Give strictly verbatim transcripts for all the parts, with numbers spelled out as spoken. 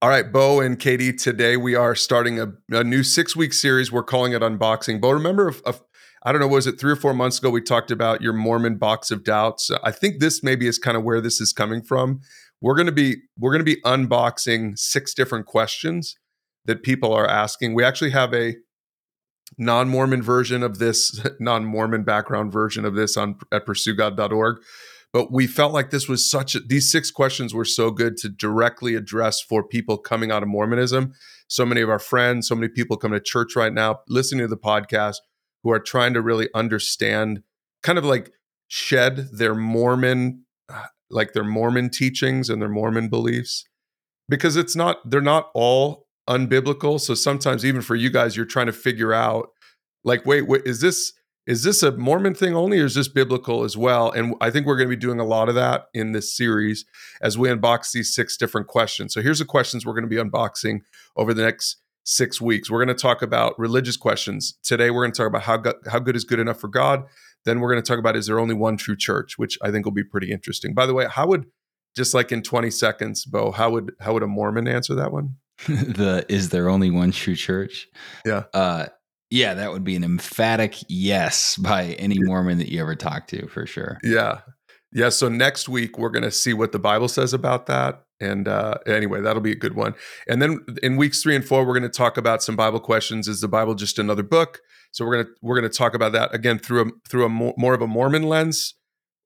All right, Bo and Katie, today we are starting a, a new six-week series. We're calling it Unboxing. Bo, remember, if, if, I don't know, was it three or four months ago we talked about your Mormon box of doubts? I think this maybe is kind of where this is coming from. We're going to be we're going to be unboxing six different questions that people are asking. We actually have a non-Mormon version of this, non-Mormon background version of this on at pursue god dot org. But we felt like this was such a, these six questions were so good to directly address for people coming out of Mormonism. So many of our friends, so many people coming to church right now, listening to the podcast, who are trying to really understand, kind of like shed their Mormon, like their Mormon teachings and their Mormon beliefs, because it's not, they're not all unbiblical. So sometimes even for you guys, you're trying to figure out, like, wait, wait, is this, is this a Mormon thing only, or is this biblical as well? And I think we're going to be doing a lot of that in this series as we unbox these six different questions. So here's the questions we're going to be unboxing over the next six weeks. We're going to talk about religious questions. Today, we're going to talk about how, go- how good is good enough for God. Then we're going to talk about, is there only one true church, which I think will be pretty interesting. By the way, how would, just like in twenty seconds, Bo, how would how would a Mormon answer that one? the is there only one true church? Yeah. Uh, yeah, that would be an emphatic yes by any Mormon that you ever talk to, for sure. Yeah. Yeah. So next week, we're going to see what the Bible says about that. And uh, anyway, that'll be a good one. And then in weeks three and four, we're going to talk about some Bible questions. Is the Bible just another book? So we're going to we're going to talk about that again through a through a more, more of a Mormon lens,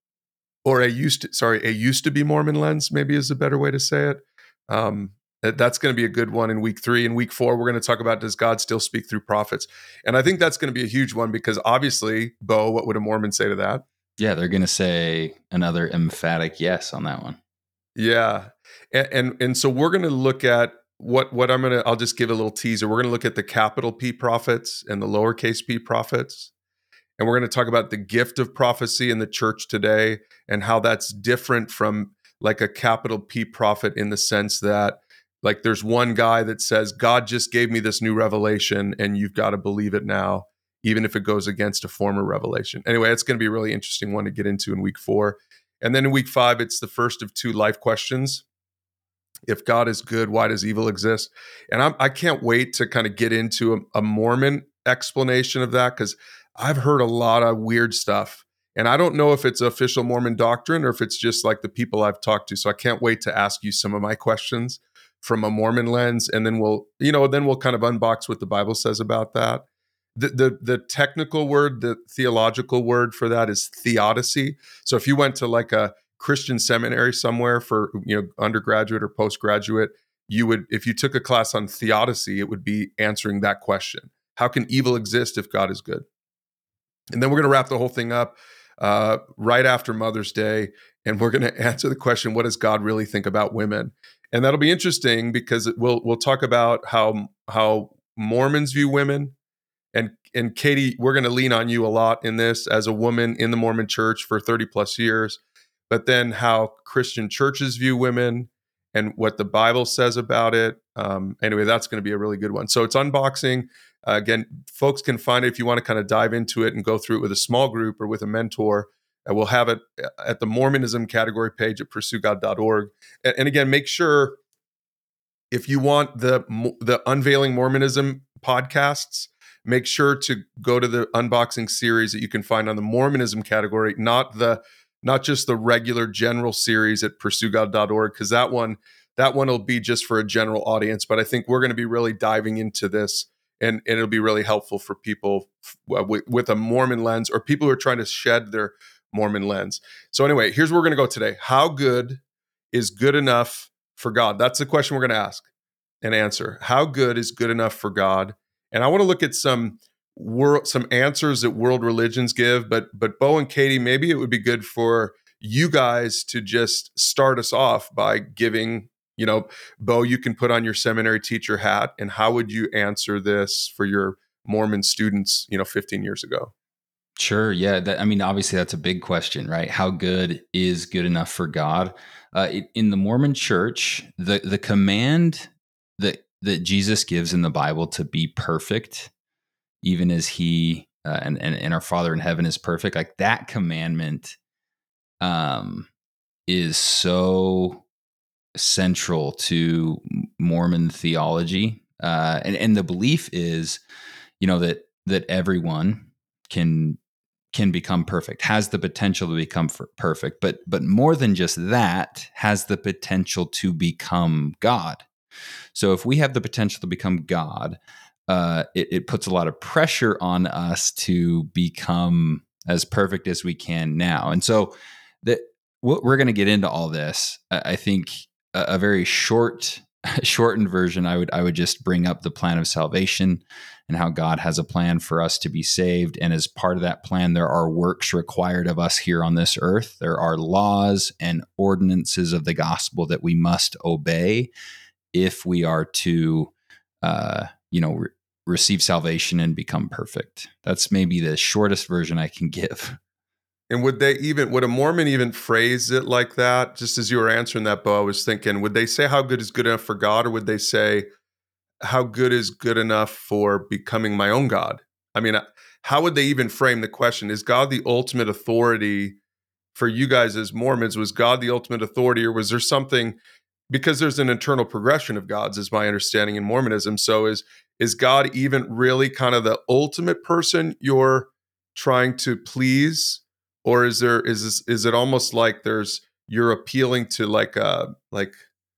or a used to, sorry, a used to be Mormon lens, maybe is a better way to say it. Um, That's going to be a good one in week three. In week four, we're going to talk about, does God still speak through prophets? And I think that's going to be a huge one because obviously, Bo, what would a Mormon say to that? Yeah, they're going to say another emphatic yes on that one. Yeah. And and, and so we're going to look at what, what I'm going to, I'll just give a little teaser. We're going to look at the capital P prophets and the lowercase p prophets. And we're going to talk about the gift of prophecy in the church today and how that's different from like a capital P prophet in the sense that, like, there's one guy that says, God just gave me this new revelation and you've got to believe it now, even if it goes against a former revelation. Anyway, it's going to be a really interesting one to get into in week four. And then in week five, it's the first of two life questions. If God is good, why does evil exist? And I'm, I can't wait to kind of get into a, a Mormon explanation of that, because I've heard a lot of weird stuff. And I don't know if it's official Mormon doctrine or if it's just like the people I've talked to. So I can't wait to ask you some of my questions from a Mormon lens, and then we'll, you know, then we'll kind of unbox what the Bible says about that. The the the technical word, the theological word for that is theodicy. So if you went to like a Christian seminary somewhere for, you know, undergraduate or postgraduate, you would, if you took a class on theodicy, it would be answering that question. How can evil exist if God is good? And then we're going to wrap the whole thing up uh, right after Mother's Day, and we're going to answer the question, what does God really think about women? And that'll be interesting because it, we'll we'll talk about how how Mormons view women. And and Katie, we're going to lean on you a lot in this as a woman in the Mormon church for thirty plus years, but then how Christian churches view women and what the Bible says about it. Um, anyway, that's going to be a really good one. So it's unboxing. Uh, again, folks can find it if you want to kind of dive into it and go through it with a small group or with a mentor. And we'll have it at the Mormonism category page at pursue god dot org. And, and again, make sure if you want the the Unveiling Mormonism podcasts, make sure to go to the unboxing series that you can find on the Mormonism category, not the not just the regular general series at pursue god dot org, because that one that one will be just for a general audience. But I think we're going to be really diving into this, and, and it'll be really helpful for people uh, with, with a Mormon lens or people who are trying to shed their Mormon lens. So anyway, here's where we're going to go today. How good is good enough for God? That's the question we're going to ask and answer. How good is good enough for God? And I want to look at some world, some answers that world religions give. But but Bo and Katie, maybe it would be good for you guys to just start us off by giving, you know, Bo, you can put on your seminary teacher hat, and how would you answer this for your Mormon students, you know, fifteen years ago? Sure. Yeah. That, I mean, obviously, that's a big question, right? How good is good enough for God? Uh, it, in the Mormon Church, the the command that that Jesus gives in the Bible to be perfect, even as He uh, and, and and our Father in heaven is perfect, like that commandment, um, is so central to Mormon theology. Uh, and, and the belief is, you know, that, that everyone can, can become perfect, has the potential to become perfect, but, but more than just that, has the potential to become God. So if we have the potential to become God, uh, it, it puts a lot of pressure on us to become as perfect as we can now. And so that we're going to get into all this. I think a, a very short, shortened version, I would, I would just bring up the plan of salvation and how God has a plan for us to be saved. And as part of that plan, there are works required of us here on this earth. There are laws and ordinances of the gospel that we must obey if we are to, uh, you know, re- receive salvation and become perfect. That's maybe the shortest version I can give. And would they even, would a Mormon even phrase it like that? Just as you were answering that, Bo, I was thinking, would they say how good is good enough for God, or would they say how good is good enough for becoming my own God? I mean, how would they even frame the question? Is God the ultimate authority for you guys as Mormons? Was God the ultimate authority, or was there something, because there's an internal progression of gods, is my understanding in Mormonism. So is, is God even really kind of the ultimate person you're trying to please? Or is there, is this, is it almost like there's, you're appealing to like uh like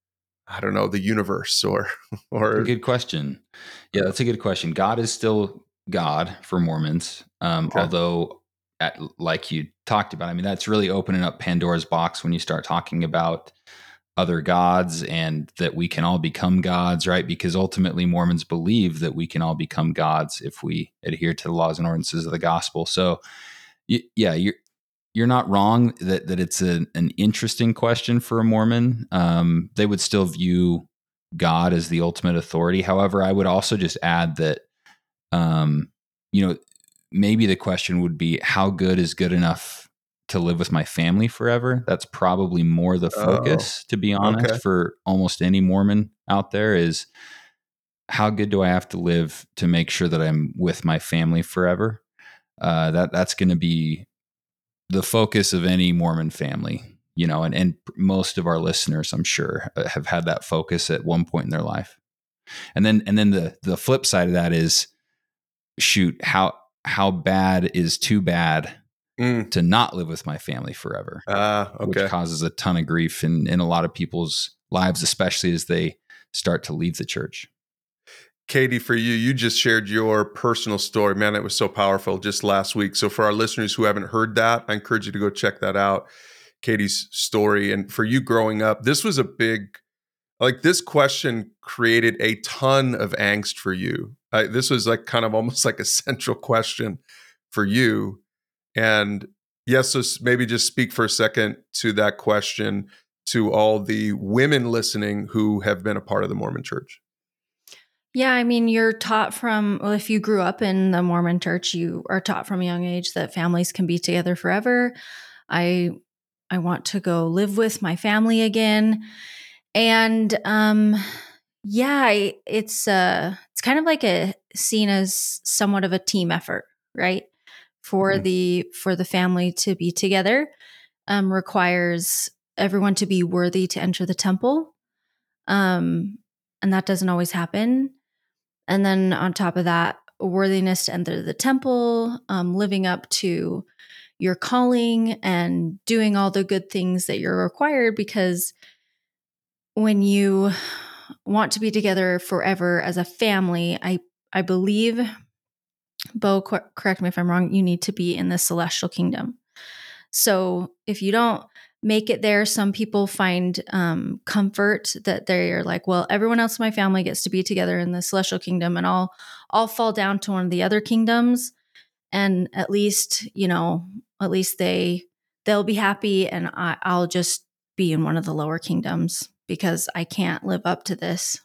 I don't know, the universe, or or A good question. Yeah, that's a good question. God is still God for Mormons, um, okay. although, at, like you talked about, I mean, that's really opening up Pandora's box when you start talking about other gods and that we can all become gods, right? Because ultimately, Mormons believe that we can all become gods if we adhere to the laws and ordinances of the gospel. So, y- yeah, you're you're not wrong that that it's a, an interesting question for a Mormon. Um, they would still view God as the ultimate authority. However, I would also just add that, um, you know, maybe the question would be, how good is good enough to live with my family forever? That's probably more the Oh, focus, to be honest, okay. for almost any Mormon out there, is how good do I have to live to make sure that I'm with my family forever? Uh, that that's going to be the focus of any Mormon family, you know, and, and most of our listeners, I'm sure, have had that focus at one point in their life. And then, and then the, the flip side of that is, shoot, how, how bad is too bad Mm. to not live with my family forever, Ah, which okay. causes a ton of grief in, in a lot of people's lives, especially as they start to leave the church. Katie, for you, you just shared your personal story. Man, it was so powerful just last week. So for our listeners who haven't heard that, I encourage you to go check that out. Katie's story. And for you growing up, this was a big, like this question created a ton of angst for you. Uh, this was like kind of almost like a central question for you. And yes, so maybe just speak for a second to that question to all the women listening who have been a part of the Mormon Church. Yeah, I mean, you're taught from, well, if you grew up in the Mormon church, you are taught from a young age that families can be together forever. I I want to go live with my family again. And um yeah, I- it's uh it's kind of like a seen as somewhat of a team effort, right? For Mm. the for the family to be together um requires everyone to be worthy to enter the temple. Um and that doesn't always happen. And then on top of that, worthiness to enter the temple, um, living up to your calling and doing all the good things that you're required, because when you want to be together forever as a family, I, I believe, Bo, cor- correct me if I'm wrong, you need to be in the celestial kingdom. So if you don't make it there, some people find um, comfort that they're like, well, everyone else in my family gets to be together in the celestial kingdom, and I'll I'll fall down to one of the other kingdoms, and at least you know, at least they they'll be happy, and I, I'll just be in one of the lower kingdoms because I can't live up to this.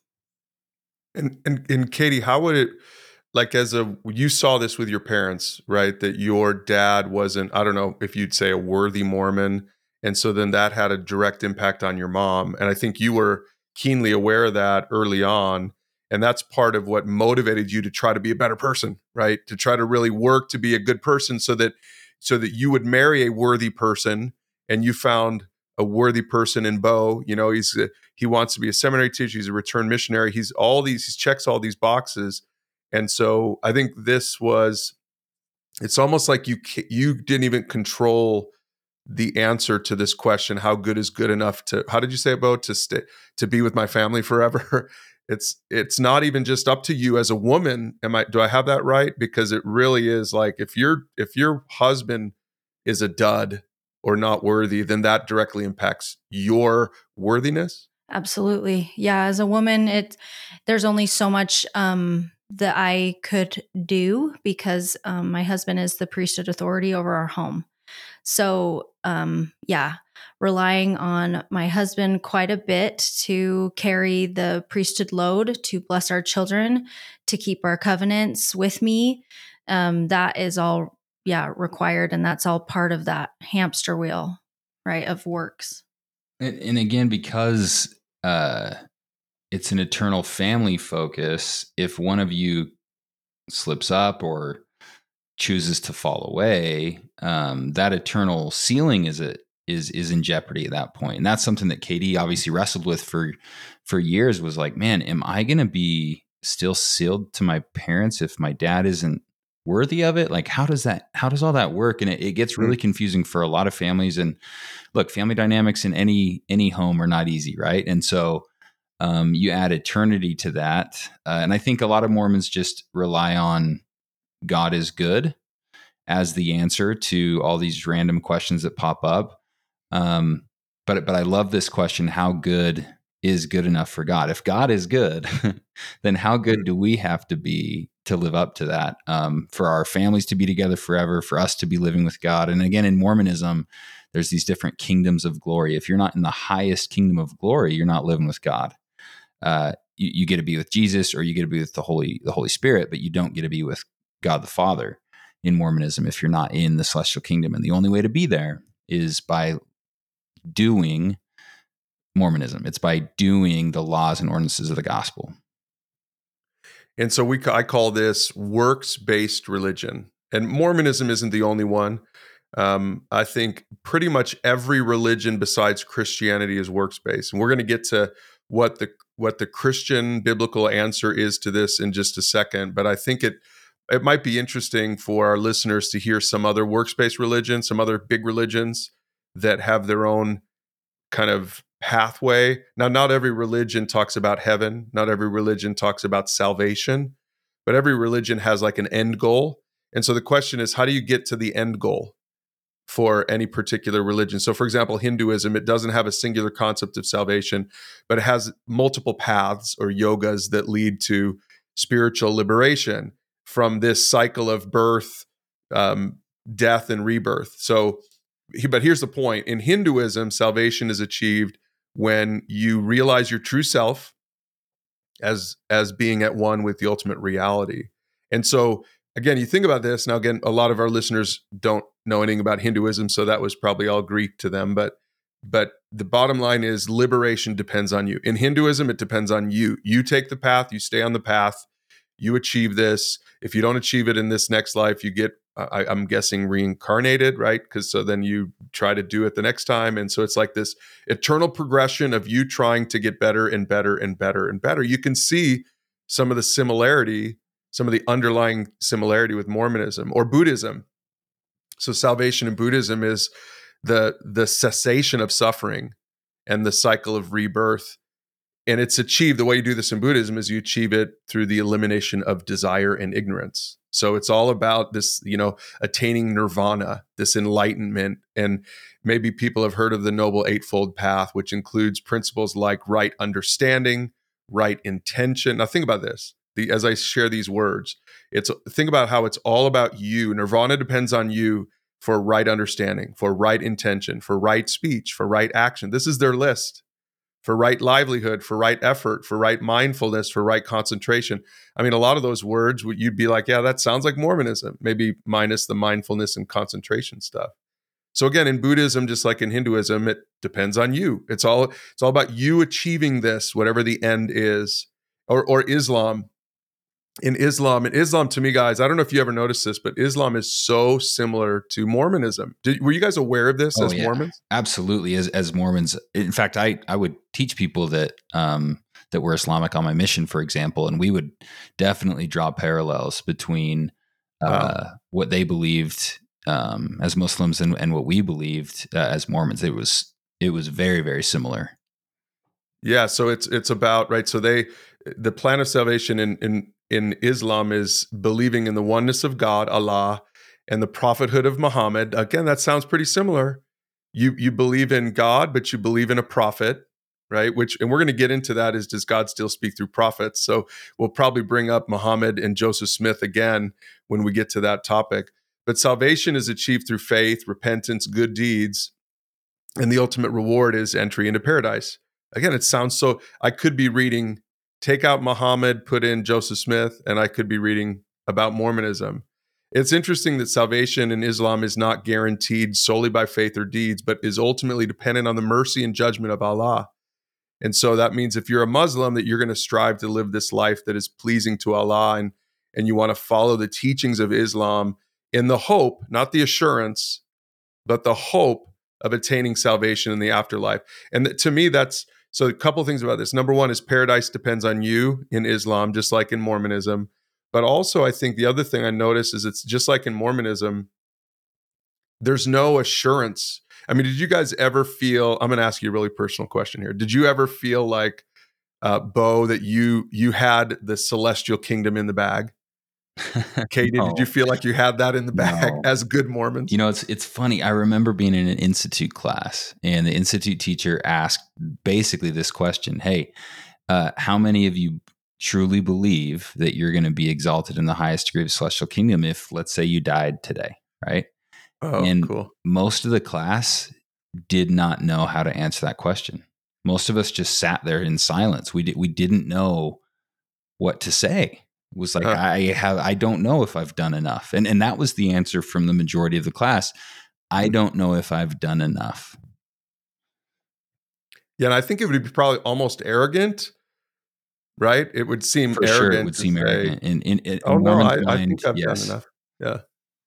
And, and and Katie, how would it, like, as a, you saw this with your parents, right? That your dad wasn't, I don't know if you'd say, a worthy Mormon. And so then that had a direct impact on your mom. And I think you were keenly aware of that early on. And that's part of what motivated you to try to be a better person, right? To try to really work to be a good person so that so that you would marry a worthy person, and you found a worthy person in Bo. You know, he's a, he wants to be a seminary teacher. He's a returned missionary. He's all these. He checks all these boxes, and so I think this was. It's almost like you you didn't even control the answer to this question: how good is good enough to? How did you say it, Bo? To stay to be with my family forever. It's it's not even just up to you as a woman. Am I? Do I have that right? Because it really is like if your if your husband is a dud or not worthy, then that directly impacts your worthiness. Absolutely. Yeah. As a woman, it there's only so much um, that I could do because um, my husband is the priesthood authority over our home. So um, yeah, relying on my husband quite a bit to carry the priesthood load, to bless our children, to keep our covenants with me. Um, that is all yeah, required. And that's all part of that hamster wheel, right, of works. And, and again, because uh, it's an eternal family focus, if one of you slips up or chooses to fall away, um, that eternal ceiling is it is is in jeopardy at that point. And that's something that K D obviously wrestled with for for years. Was like, man, am I going to be still sealed to my parents if my dad isn't worthy of it? Like, how does that, how does all that work? And it, it gets really confusing for a lot of families. And look, family dynamics in any, any home are not easy. Right. And so um, you add eternity to that. Uh, and I think a lot of Mormons just rely on God is good as the answer to all these random questions that pop up. Um, but, but I love this question: how good is good enough for God? If God is good, then how good do we have to be to live up to that, um, for our families to be together forever, for us to be living with God? And again, in Mormonism, there's these different kingdoms of glory. If you're not in the highest kingdom of glory, you're not living with God. Uh, you, you get to be with Jesus, or you get to be with the Holy, the Holy Spirit, but you don't get to be with God the Father in Mormonism if you're not in the celestial kingdom. And the only way to be there is by doing Mormonism. It's by doing the laws and ordinances of the gospel. And so we, I call this works-based religion. And Mormonism isn't the only one. Um, I think pretty much every religion besides Christianity is works-based. And we're going to get to what the what the Christian biblical answer is to this in just a second. But I think it it might be interesting for our listeners to hear some other works-based religions, some other big religions that have their own kind of pathway. Now, not every religion talks about heaven. Not every religion talks about salvation, but every religion has like an end goal. And so the question is, how do you get to the end goal for any particular religion? So for example, Hinduism, it doesn't have a singular concept of salvation, but it has multiple paths or yogas that lead to spiritual liberation from this cycle of birth, um, death, and rebirth. So, but here's the point. In Hinduism, salvation is achieved when you realize your true self as as being at one with the ultimate reality. And so, again, you think about this. Now, again, a lot of our listeners don't know anything about Hinduism, so that was probably all Greek to them. But but the bottom line is liberation depends on you. In Hinduism, it depends on you. You take the path, you stay on the path, you achieve this. If you don't achieve it in this next life, you get, I, I'm guessing, reincarnated, right? Because so then you try to do it the next time. And so it's like this eternal progression of you trying to get better and better and better and better. You can see some of the similarity, some of the underlying similarity with Mormonism or Buddhism. So salvation in Buddhism is the, the cessation of suffering and the cycle of rebirth. And it's achieved, the way you do this in Buddhism is you achieve it through the elimination of desire and ignorance. So it's all about this, you know, attaining nirvana, this enlightenment. And maybe people have heard of the Noble Eightfold Path, which includes principles like right understanding, right intention. Now think about this. The, as I share these words, it's think about how it's all about you. Nirvana depends on you for right understanding, for right intention, for right speech, for right action. This is their list. For right livelihood, for right effort, for right mindfulness, for right concentration. I mean, a lot of those words, you'd be like, yeah, that sounds like Mormonism, maybe minus the mindfulness and concentration stuff. So again, in Buddhism, just like in Hinduism, it depends on you. It's all it's all about you achieving this, whatever the end is. Or, or Islam, in Islam, and Islam to me, guys, I don't know if you ever noticed this, but Islam is so similar to Mormonism. Did, were you guys aware of this Oh, as yeah, Mormons? absolutely. As as Mormons, in fact, I I would teach people that um, that were Islamic on my mission, for example, and we would definitely draw parallels between uh, Wow. what they believed um, as Muslims and, and what we believed uh, as Mormons. It was it was very very similar. Yeah, so it's it's about, right, so they the plan of salvation in in in Islam is believing in the oneness of God, Allah, and the prophethood of Muhammad. Again, that sounds pretty similar. You you believe in God, but you believe in a prophet, right? Which, and we're going to get into that, is does God still speak through prophets? So we'll probably bring up Muhammad and Joseph Smith again when we get to that topic. But salvation is achieved through faith, repentance, good deeds, and the ultimate reward is entry into paradise. Again, it sounds so, I could be reading, take out Muhammad, put in Joseph Smith, and I could be reading about Mormonism. It's interesting that salvation in Islam is not guaranteed solely by faith or deeds, but is ultimately dependent on the mercy and judgment of Allah. And so that means if you're a Muslim, that you're going to strive to live this life that is pleasing to Allah, and, and you want to follow the teachings of Islam in the hope, not the assurance, but the hope of attaining salvation in the afterlife. And th- to me, that's, so a couple of things about this. Number one is paradise depends on you in Islam, just like in Mormonism. But also, I think the other thing I notice is it's just like in Mormonism, there's no assurance. I mean, did you guys ever feel, I'm going to ask you a really personal question here. Did you ever feel like, uh, Bo, that you you had the celestial kingdom in the bag? Katie, No. did you feel like you had that in the bag No. as good Mormons? You know, it's it's funny. I remember being in an institute class, and the institute teacher asked basically this question: "Hey, uh, how many of you truly believe that you're going to be exalted in the highest degree of celestial kingdom if, let's say, you died today?" Right? Oh, And cool. most of the class did not know how to answer that question. Most of us just sat there in silence. We did, we didn't know what to say. It was like, Huh. I have, I don't know if I've done enough. And, and that was the answer from the majority of the class. I Mhm. don't know if I've done enough. Yeah, and I think it would be probably almost arrogant, right? It would seem For arrogant sure, it would to seem say, arrogant. In, in, in "Oh no, Mormon's I, I mind, think I've done yes. enough." Yeah,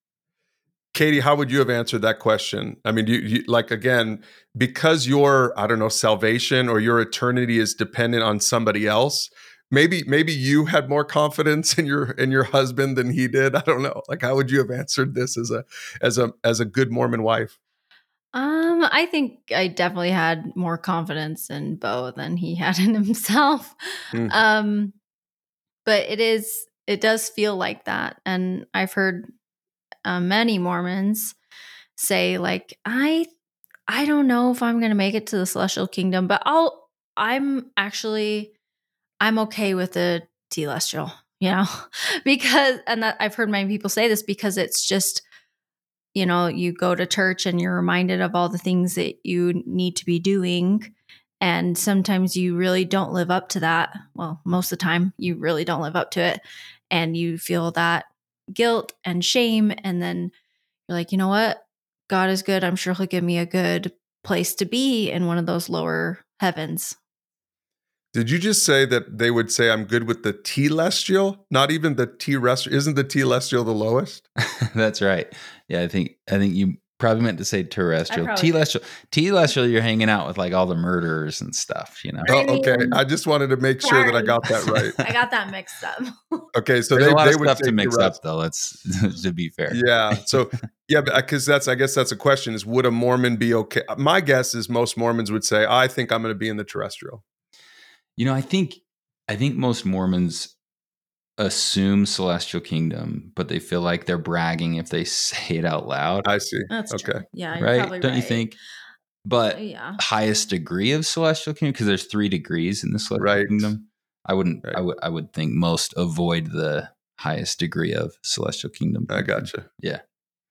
Katie, how would you have answered that question? I mean, you, you like, again, because your, I don't know, salvation or your eternity is dependent on somebody else. Maybe maybe you had more confidence in your in your husband than he did. I don't know. Like, how would you have answered this as a as a as a good Mormon wife? Um, I think I definitely had more confidence in Bo than he had in himself. Mm. Um, but it is, it does feel like that. And I've heard uh, many Mormons say, like, I, I don't know if I'm going to make it to the celestial kingdom, but I'll, I'm actually, I'm okay with the telestial, you know, because, and that I've heard many people say this because it's just, you know, you go to church and you're reminded of all the things that you need to be doing. And sometimes you really don't live up to that. Well, most of the time you really don't live up to it. And you feel that guilt and shame. And then you're like, you know what? God is good. I'm sure he'll give me a good place to be in one of those lower heavens. Did you just say that they would say I'm good with the telestial, not even the terrestrial? Isn't the telestial the lowest? That's right. Yeah, I think I think you probably meant to say terrestrial. probably did. Telestial, telestial, you're hanging out with like all the murderers and stuff, you know. Oh, I mean, okay. I just wanted to make sure that I sorry. got that right. I got that mixed up. Okay, so There's they a lot they of would stuff say to mix terrestrial. up, though. Let's to be fair. Yeah. So yeah, because that's, I guess that's a question: is would a Mormon be okay? My guess is most Mormons would say, I think I'm going to be in the terrestrial. You know, I think I think most Mormons assume celestial kingdom, but they feel like they're bragging if they say it out loud. I see. That's Okay. true. Yeah, you're Right? probably Don't you right. think? But Yeah. highest degree of celestial kingdom, because there's three degrees in the celestial Right. kingdom. I wouldn't. Right. I would. I would think most avoid the highest degree of celestial kingdom. I gotcha. Yeah.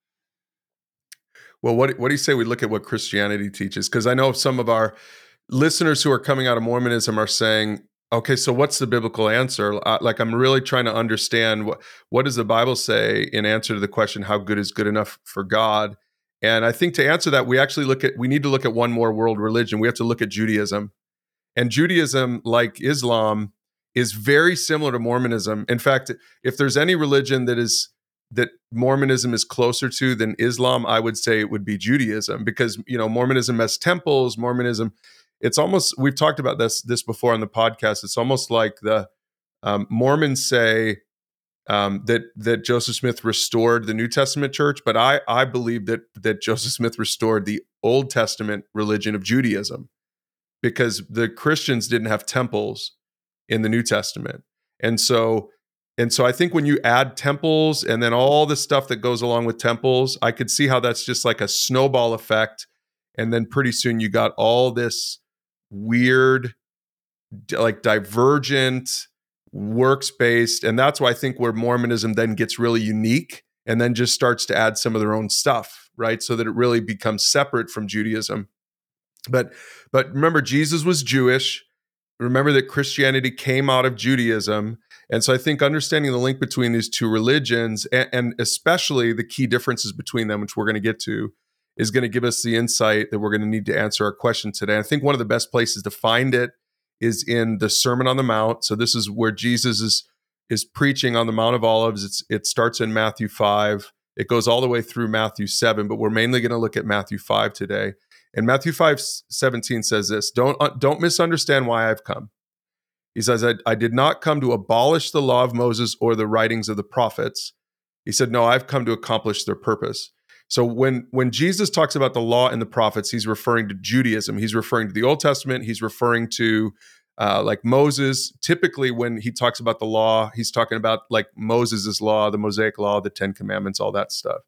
Well, what what do you say we look at what Christianity teaches? Because I know some of our listeners who are coming out of Mormonism are saying, okay, so what's the biblical answer? Uh, like, I'm really trying to understand what what does the Bible say in answer to the question, how good is good enough for God? And I think to answer that, we actually look at, we need to look at one more world religion. We have to look at Judaism. And Judaism, like Islam, is very similar to Mormonism. In fact, if there's any religion that is that Mormonism is closer to than Islam, I would say it would be Judaism, because, you know, Mormonism has temples. Mormonism, it's almost, we've talked about this this before on the podcast. It's almost like the um, Mormons say um, that that Joseph Smith restored the New Testament church, but I I believe that that Joseph Smith restored the Old Testament religion of Judaism, because the Christians didn't have temples in the New Testament. And so, and so I think when you add temples and then all the stuff that goes along with temples, I could see how that's just like a snowball effect. And then pretty soon you got all this weird, like divergent, works-based. And that's why I think where Mormonism then gets really unique and then just starts to add some of their own stuff, right? So that it really becomes separate from Judaism. But, but remember, Jesus was Jewish. Remember that Christianity came out of Judaism. And so I think understanding the link between these two religions, and, and especially the key differences between them, which we're going to get to, is going to give us the insight that we're going to need to answer our question today. I think one of the best places to find it is in the Sermon on the Mount. So this is where Jesus is, is preaching on the Mount of Olives. It's, it starts in Matthew five. It goes all the way through Matthew seven, but we're mainly going to look at Matthew five today. And Matthew five seventeen says this: Don't, uh, don't misunderstand why I've come. He says, I, I did not come to abolish the law of Moses or the writings of the prophets. He said, no, I've come to accomplish their purpose. So when, when Jesus talks about the law and the prophets, he's referring to Judaism. He's referring to the Old Testament. He's referring to uh, like Moses. Typically, when he talks about the law, he's talking about like Moses' law, the Mosaic law, the Ten Commandments, all that stuff.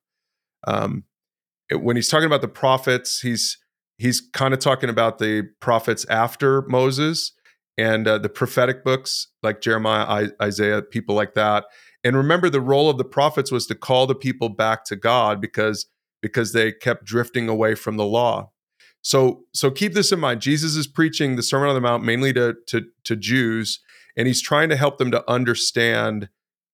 Um, it, when he's talking about the prophets, he's he's kind of talking about the prophets after Moses and uh, the prophetic books like Jeremiah, I, Isaiah, people like that. And remember, the role of the prophets was to call the people back to God because, because they kept drifting away from the law. So, so keep this in mind. Jesus is preaching the Sermon on the Mount mainly to, to, to Jews, and he's trying to help them to understand.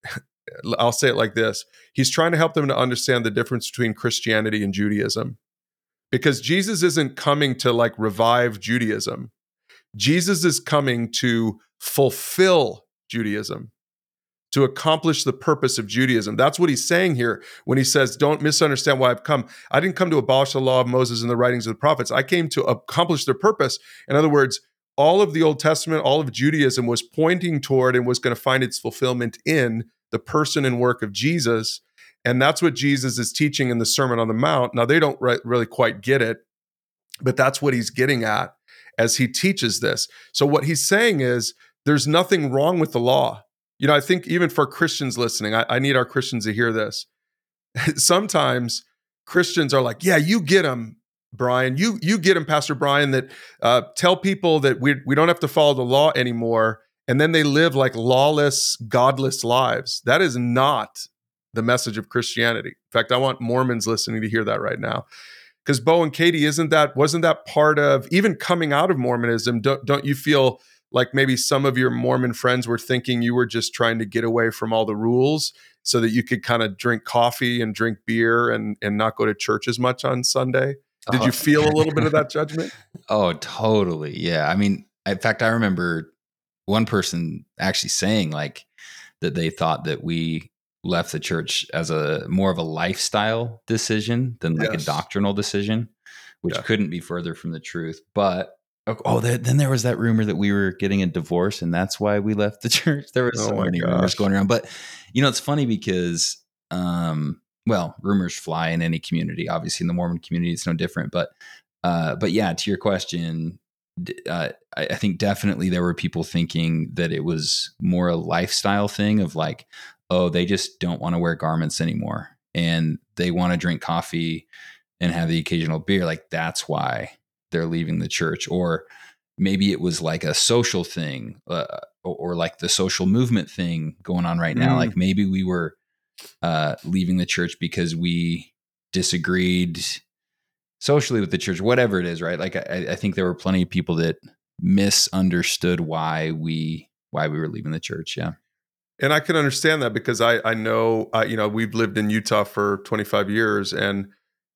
I'll say it like this. He's trying to help them to understand the difference between Christianity and Judaism, because Jesus isn't coming to like revive Judaism. Jesus is coming to fulfill Judaism, to accomplish the purpose of Judaism. That's what he's saying here when he says, don't misunderstand why I've come. I didn't come to abolish the law of Moses and the writings of the prophets. I came to accomplish their purpose. In other words, all of the Old Testament, all of Judaism was pointing toward and was going to find its fulfillment in the person and work of Jesus. And that's what Jesus is teaching in the Sermon on the Mount. Now, they don't re- really quite get it, but that's what he's getting at as he teaches this. So what he's saying is there's nothing wrong with the law. You know, I think even for Christians listening, I, I need our Christians to hear this. Sometimes Christians are like, yeah, you get them, Brian. You you get them, Pastor Brian, that uh, tell people that we, we don't have to follow the law anymore. And then they live like lawless, godless lives. That is not the message of Christianity. In fact, I want Mormons listening to hear that right now. Because Bo and Katie, isn't that, wasn't that part of, even coming out of Mormonism, don't, don't you feel like maybe some of your Mormon friends were thinking you were just trying to get away from all the rules so that you could kind of drink coffee and drink beer and, and not go to church as much on Sunday? Did oh. you feel a little bit of that judgment? Oh, totally. Yeah. I mean, in fact, I remember one person actually saying like that they thought that we left the church as a more of a lifestyle decision than like yes. a doctrinal decision, which yeah. couldn't be further from the truth. But oh, there, then there was that rumor that we were getting a divorce, and that's why we left the church. There were oh so many gosh. rumors going around. But you know, it's funny because, um, well, rumors fly in any community. Obviously, in the Mormon community, it's no different. But, uh, but yeah, to your question, uh, I, I think definitely there were people thinking that it was more a lifestyle thing of like, oh, they just don't want to wear garments anymore, and they want to drink coffee and have the occasional beer. Like that's why they're leaving the church. Or maybe it was like a social thing, uh, or, or like the social movement thing going on right now. Mm. Like maybe we were uh, leaving the church because we disagreed socially with the church, whatever it is, right? Like I, I think there were plenty of people that misunderstood why we why we were leaving the church. Yeah. And I can understand that because I, I know, uh, you know, we've lived in Utah for twenty-five years, and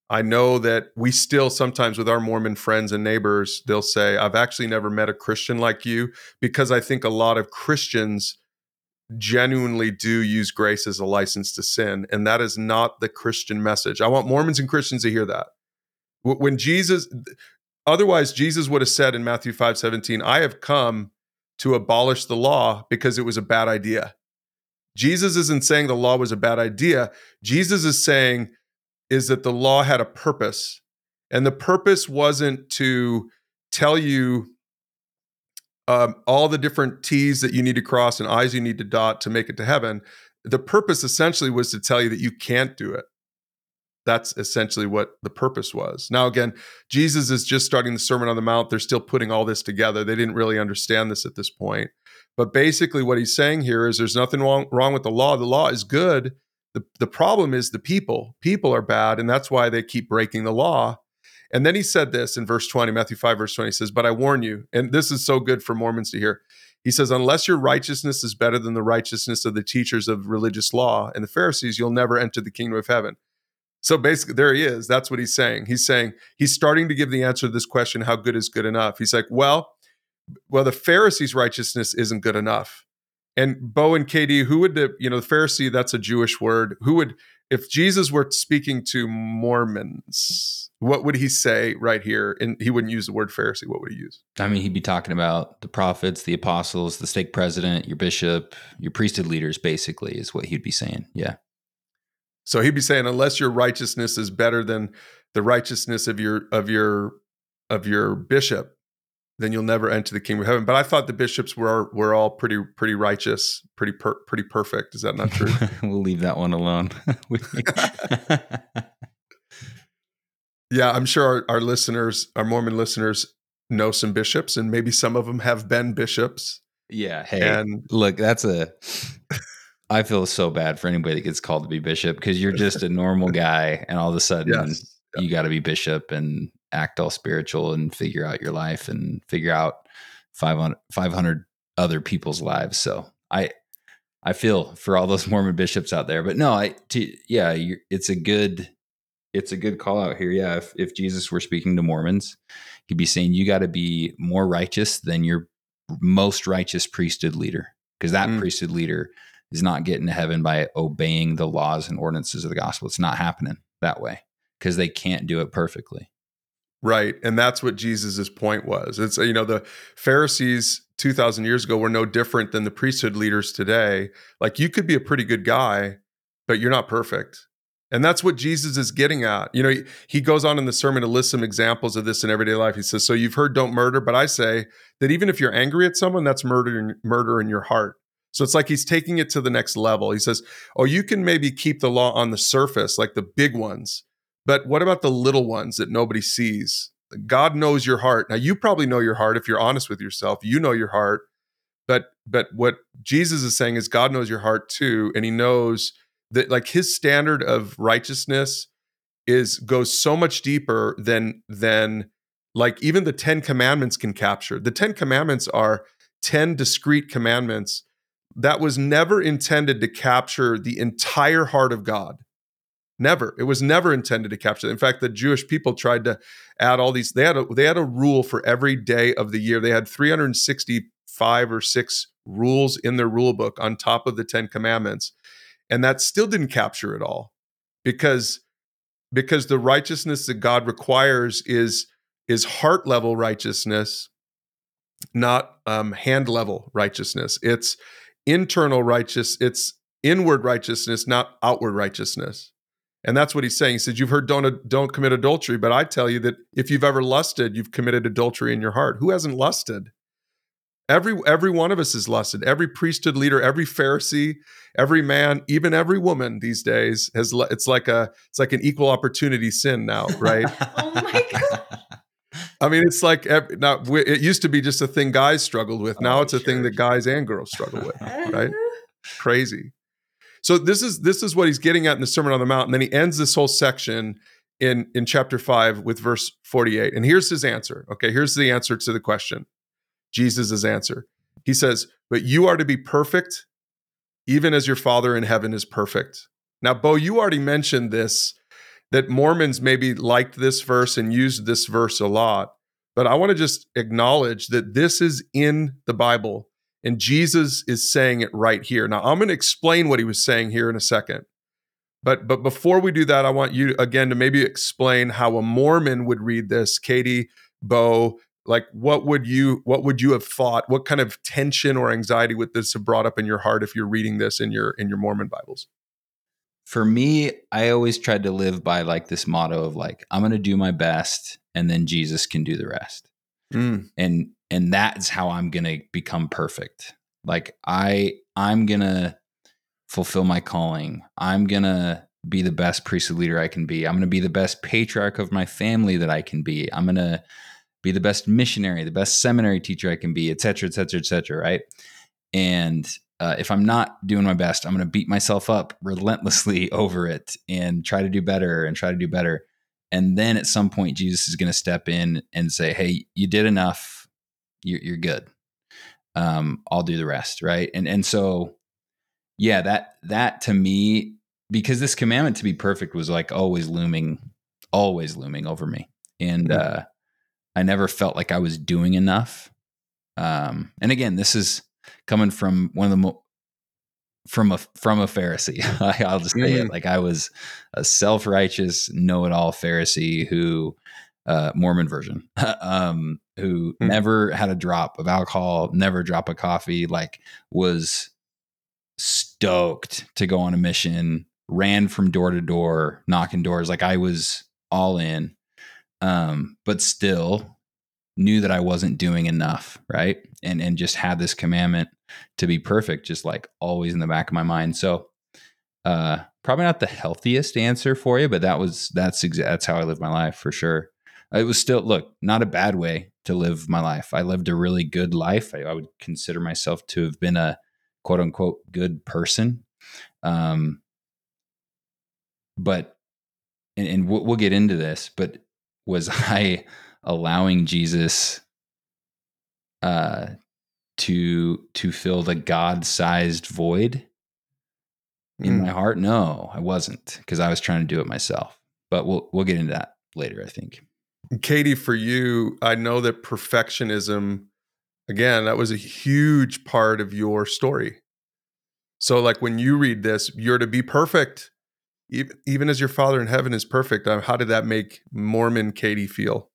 I know that we still sometimes with our Mormon friends and neighbors, they'll say, I've actually never met a Christian like you, because I think a lot of Christians genuinely do use grace as a license to sin. And that is not the Christian message. I want Mormons and Christians to hear that. When Jesus, otherwise Jesus would have said in Matthew five seventeen, I have come to abolish the law because it was a bad idea. Jesus isn't saying the law was a bad idea. Jesus is saying is that the law had a purpose. And the purpose wasn't to tell you um, all the different T's that you need to cross and I's you need to dot to make it to heaven. The purpose essentially was to tell you that you can't do it. That's essentially what the purpose was. Now, again, Jesus is just starting the Sermon on the Mount. They're still putting all this together. They didn't really understand this at this point. But basically what he's saying here is there's nothing wrong, wrong with the law. The law is good. The, the problem is the people. People are bad, and that's why they keep breaking the law. And then he said this in verse twenty, Matthew five, verse twenty, he says, but I warn you, and this is so good for Mormons to hear. He says, unless your righteousness is better than the righteousness of the teachers of religious law and the Pharisees, you'll never enter the kingdom of heaven. So basically, there he is. That's what he's saying. He's saying, he's starting to give the answer to this question, how good is good enough? He's like, well, well, the Pharisees' righteousness isn't good enough. And Bo and K D, who would the, you know, the Pharisee, that's a Jewish word. Who would, if Jesus were speaking to Mormons, what would he say right here? And he wouldn't use the word Pharisee. What would he use? I mean, he'd be talking about the prophets, the apostles, the stake president, your bishop, your priesthood leaders, basically, is what he'd be saying. Yeah. So he'd be saying, unless your righteousness is better than the righteousness of your of your of your bishop, then you'll never enter the kingdom of heaven. But I thought the bishops were were all pretty pretty righteous, pretty per, pretty perfect. Is that not true? We'll leave that one alone. Yeah, I'm sure our, our listeners, our Mormon listeners, know some bishops, and maybe some of them have been bishops. Yeah. Hey, and look, that's a. I feel so bad for anybody that gets called to be bishop, because you're just a normal guy, and all of a sudden yes. you got to be bishop and act all spiritual and figure out your life and figure out five hundred, five hundred other people's lives. So I, I feel for all those Mormon bishops out there, but no, I, to, yeah, you're, it's a good, it's a good call out here. Yeah. If, if Jesus were speaking to Mormons, he'd be saying, you got to be more righteous than your most righteous priesthood leader, because that mm. priesthood leader is not getting to heaven by obeying the laws and ordinances of the gospel. It's not happening that way because they can't do it perfectly. Right. And that's what Jesus's point was. It's, you know, the Pharisees two thousand years ago were no different than the priesthood leaders today. Like, you could be a pretty good guy, but you're not perfect. And that's what Jesus is getting at. You know, he, he goes on in the sermon to list some examples of this in everyday life. He says, so you've heard don't murder, but I say that even if you're angry at someone, that's murder in, murder in your heart. So it's like he's taking it to the next level. He says, oh, you can maybe keep the law on the surface, like the big ones, but what about the little ones that nobody sees? God knows your heart. Now, you probably know your heart if you're honest with yourself. You know your heart. But but what Jesus is saying is God knows your heart too, and he knows that, like, his standard of righteousness is goes so much deeper than than like even the Ten Commandments can capture. The Ten Commandments are ten discrete commandments that was never intended to capture the entire heart of God. Never. It was never intended to capture that. In fact, the Jewish people tried to add all these. They had a, they had a rule for every day of the year. They had three hundred sixty-five or six rules in their rule book on top of the Ten Commandments. And that still didn't capture it all, because, because the righteousness that God requires is, is heart level righteousness, not um, hand level righteousness. It's internal righteous. It's inward righteousness, not outward righteousness. And that's what he's saying. He said, you've heard don't, don't commit adultery, but I tell you that if you've ever lusted, you've committed adultery in your heart. Who hasn't lusted? Every, every one of us has lusted. Every priesthood leader, every Pharisee, every man, even every woman these days has, it's like a, it's like an equal opportunity sin now, right? Oh my God. I mean, it's like, now it used to be just a thing guys struggled with. Now oh, it's a sure. thing that guys and girls struggle with, right? Crazy. So this is this is what he's getting at in the Sermon on the Mount. And then he ends this whole section in, in chapter five with verse forty-eight. And here's his answer. Okay, here's the answer to the question. Jesus' answer. He says, but you are to be perfect, even as your Father in heaven is perfect. Now, Bo, you already mentioned this, that Mormons maybe liked this verse and used this verse a lot. But I want to just acknowledge that this is in the Bible and Jesus is saying it right here. Now, I'm going to explain what he was saying here in a second. But but before we do that, I want you, again, to maybe explain how a Mormon would read this. Katie, Bo, like what would you what would you have thought? What kind of tension or anxiety would this have brought up in your heart if you're reading this in your in your Mormon Bibles? For me, I always tried to live by like this motto of like, I'm going to do my best and then Jesus can do the rest. Mm. And and that's how I'm going to become perfect. Like I I'm going to fulfill my calling. I'm going to be the best priesthood leader I can be. I'm going to be the best patriarch of my family that I can be. I'm going to be the best missionary, the best seminary teacher I can be, et cetera, et cetera, et cetera, right? And uh, if I'm not doing my best, I'm going to beat myself up relentlessly over it and try to do better and try to do better. And then at some point, Jesus is going to step in and say, hey, you did enough. You're, you're good. Um, I'll do the rest, right? And and so, yeah, that that to me, because this commandment to be perfect was like always looming, always looming over me. And mm-hmm. uh, I never felt like I was doing enough. Um, and again, this is coming from one of the mo- from a from a Pharisee. I'll just say mm-hmm. it. Like I was a self-righteous, know-it-all Pharisee who uh, Mormon version, um, who mm-hmm. never had a drop of alcohol, never drop of coffee. Like was stoked to go on a mission, ran from door to door, knocking doors. Like I was all in, um, but still knew that I wasn't doing enough. Right. And, and just had this commandment to be perfect, just like always in the back of my mind. So, uh, probably not the healthiest answer for you, but that was, that's exa- that's how I lived my life for sure. It was still, look, not a bad way to live my life. I lived a really good life. I, I would consider myself to have been a quote unquote good person. Um, but, and, and we'll, we'll get into this, but was I allowing Jesus, uh, to, to fill the God-sized void in mm. my heart? No, I wasn't, because I was trying to do it myself, but we'll, we'll get into that later, I think. Katie, for you, I know that perfectionism, again, that was a huge part of your story. So like when you read this, you're to be perfect, even, even as your Father in heaven is perfect. How did that make Mormon Katie feel?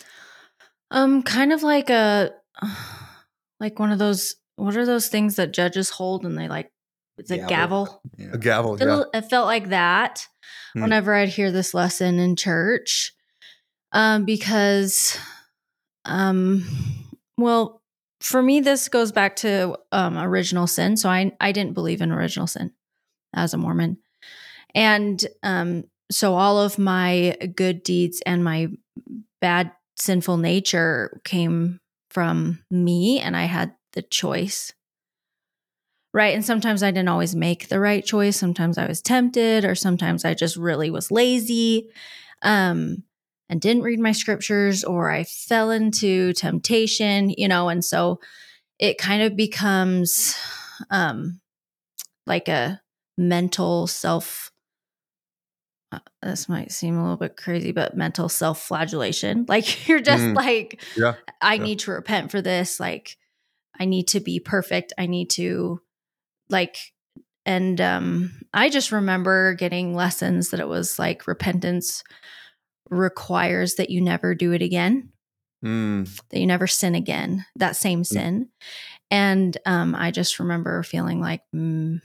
Um, kind of like a, like one of those, what are those things that judges hold and they like, it's a gavel? Yeah. A gavel, it, yeah. It felt like that hmm. whenever I'd hear this lesson in church. Um, because, um, well, for me, this goes back to um, original sin. So I, I didn't believe in original sin as a Mormon. And um, so all of my good deeds and my bad sinful nature came from me, and I had the choice. Right. And sometimes I didn't always make the right choice. Sometimes I was tempted, or sometimes I just really was lazy. Um, and didn't read my scriptures, or I fell into temptation, you know, and so it kind of becomes um, like a mental self, uh, this might seem a little bit crazy, but mental self-flagellation. Like you're just mm. like, yeah. I yeah. need to repent for this. Like I need to be perfect. I need to like, and um, I just remember getting lessons that it was like repentance requires that you never do it again, mm. that you never sin again, that same sin. Mm. And um, I just remember feeling like, mm,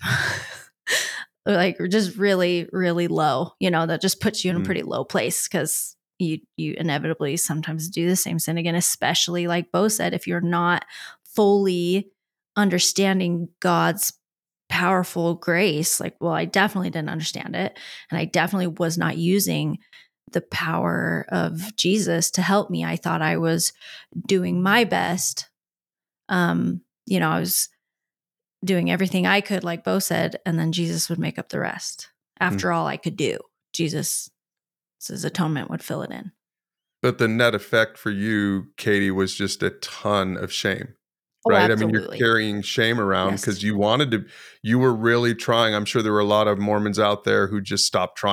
like just really, really low, you know, that just puts you in mm. a pretty low place because you, you inevitably sometimes do the same sin again, especially like Bo said, if you're not fully understanding God's powerful grace. Like, well, I definitely didn't understand it. And I definitely was not using the power of Jesus to help me. I thought I was doing my best. Um, you know, I was doing everything I could, like Bo said, and then Jesus would make up the rest. After mm. all I could do, Jesus' atonement would fill it in. But the net effect for you, Katie, was just a ton of shame. Oh, right. absolutely. I mean, you're carrying shame around because yes. you wanted to, you were really trying. I'm sure there were a lot of Mormons out there who just stopped trying.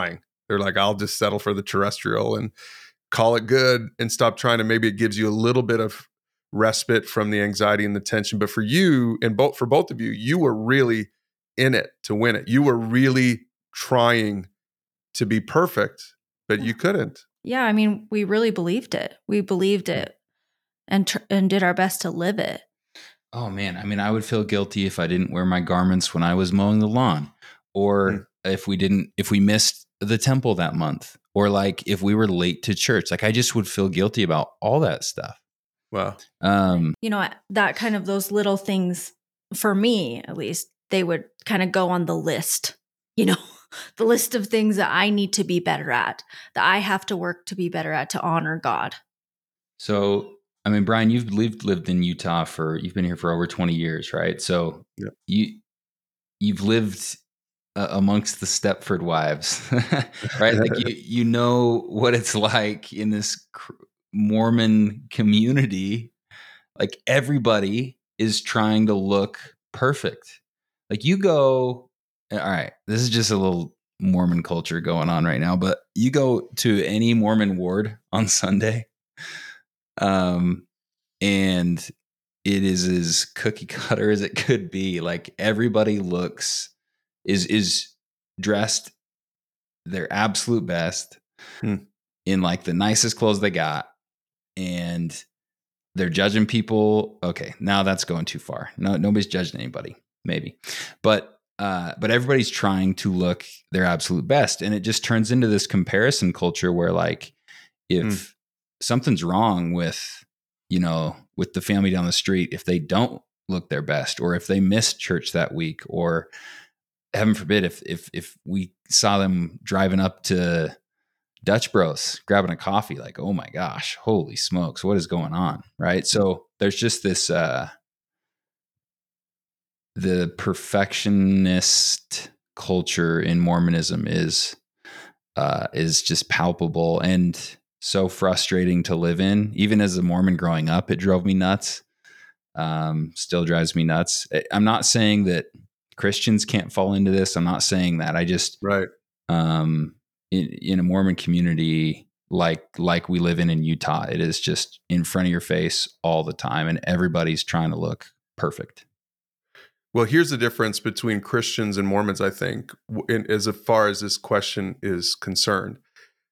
They're like, I'll just settle for the terrestrial and call it good and stop trying to, maybe it gives you a little bit of respite from the anxiety and the tension. But for you and both, for both of you, you were really in it to win it. You were really trying to be perfect, but you couldn't. Yeah. I mean, we really believed it. We believed it and, tr- and did our best to live it. Oh man. I mean, I would feel guilty if I didn't wear my garments when I was mowing the lawn, or mm. if we didn't, if we missed the temple that month, or like if we were late to church. Like I just would feel guilty about all that stuff. Wow. Um, you know, that kind of those little things, for me at least, they would kind of go on the list, you know, the list of things that I need to be better at, that I have to work to be better at to honor God. So, I mean, Brian, you've lived, lived in Utah for, you've been here for over twenty years, right? So yeah. you, you've lived uh, amongst the Stepford wives, right? Like you, you know what it's like in this cr- Mormon community. Like everybody is trying to look perfect. Like you go, all right, this is just a little Mormon culture going on right now, but you go to any Mormon ward on Sunday, um, and it is as cookie cutter as it could be. Like everybody looks, is, is dressed their absolute best hmm. in like the nicest clothes they got. And they're judging people. Okay, now that's going too far. No, nobody's judging anybody, maybe. But uh, but everybody's trying to look their absolute best. And it just turns into this comparison culture where like if mm. something's wrong with, you know, with the family down the street, if they don't look their best, or if they missed church that week, or heaven forbid, if if if we saw them driving up to Dutch Bros grabbing a coffee, like, oh my gosh, holy smokes, what is going on? Right. So there's just this, uh, the perfectionist culture in Mormonism is, uh, is just palpable and so frustrating to live in. Even as a Mormon growing up, it drove me nuts. Um, still drives me nuts. I'm not saying that Christians can't fall into this. I'm not saying that. I just, right. Um, in, in a Mormon community like like we live in in Utah, it is just in front of your face all the time, and everybody's trying to look perfect. Well, here's the difference between Christians and Mormons, I think, in, as far as this question is concerned.